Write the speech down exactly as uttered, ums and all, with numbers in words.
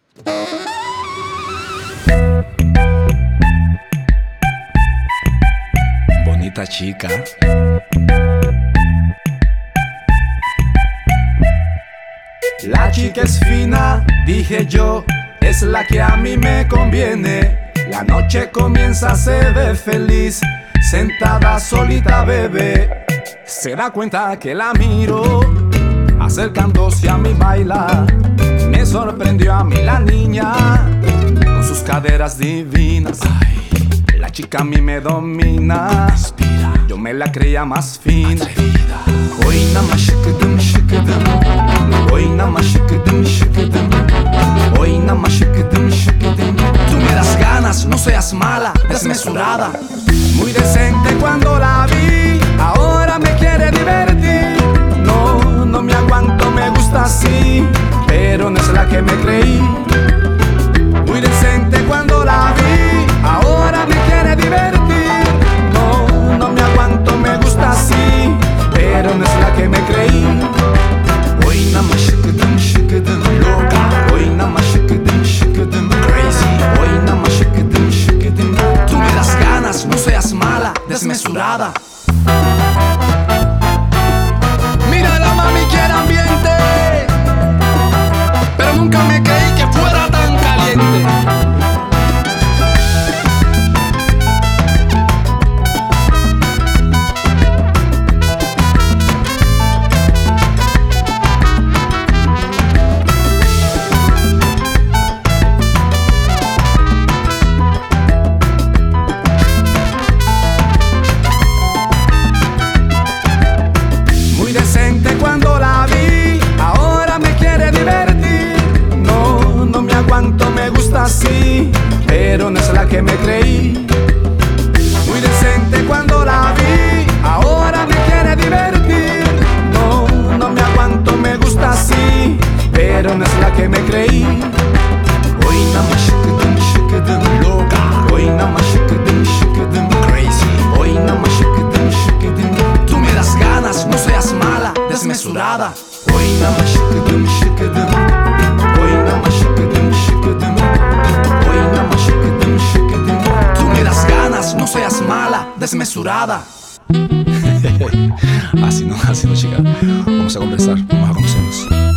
Bonita chica. La chica es fina, dije yo, es la que a mí me conviene. La noche comienza, se ve feliz, sentada solita bebe. Se da cuenta que la miro, acercándose a mi bailar. Me sorprendió a mí la niña, con sus caderas divinas. Ay, la chica a mí me domina, inspira. Yo me la creía más fina. Hoy nada más shikadum, shikadum. Hoy nada más shikadum, shikadum. Hoy nada más shikadum, shikadum. Tú me das ganas, no seas mala, desmesurada. Muy decente cuando la vi, ahora me quiere divertir. No, no me aguanto, me gusta así, pero no es la que me creí. Muy decente cuando la vi, ahora me quiere divertir. No, no me aguanto, me gusta así, pero no es la que me creí. Hoy nada más shikadum, shikadum, loca. Hoy nada más shikadum, shikadum, crazy. Hoy nada más shikadum, shikadum. Tú me das ganas, no seas mala, desmesurada. Mira la mami quiere ambiente, pero nunca me creí que fuera tan caliente. Cuando la vi, ahora me quiere divertir. No, no me aguanto, me gusta así, pero no es la que me creí. Muy decente cuando la vi, ahora me quiere divertir. No, no me aguanto, me gusta así, pero no es la que me creí. Hoy nada más shikadum, shikadum, loca. Hoy nada más shikadum, shikadum, crazy. Hoy nada más shikadum, shikadum. Tú me das ganas, no seas mala, desmesurada. Hoy nada más shikadum, shikadum. Hoy nada más shikadum, shikadum. Hoy nada más shikadum, shikadum. Tú me das ganas, no seas mala, desmesurada. Así no, así no, chica. Vamos a conversar, vamos a conocernos.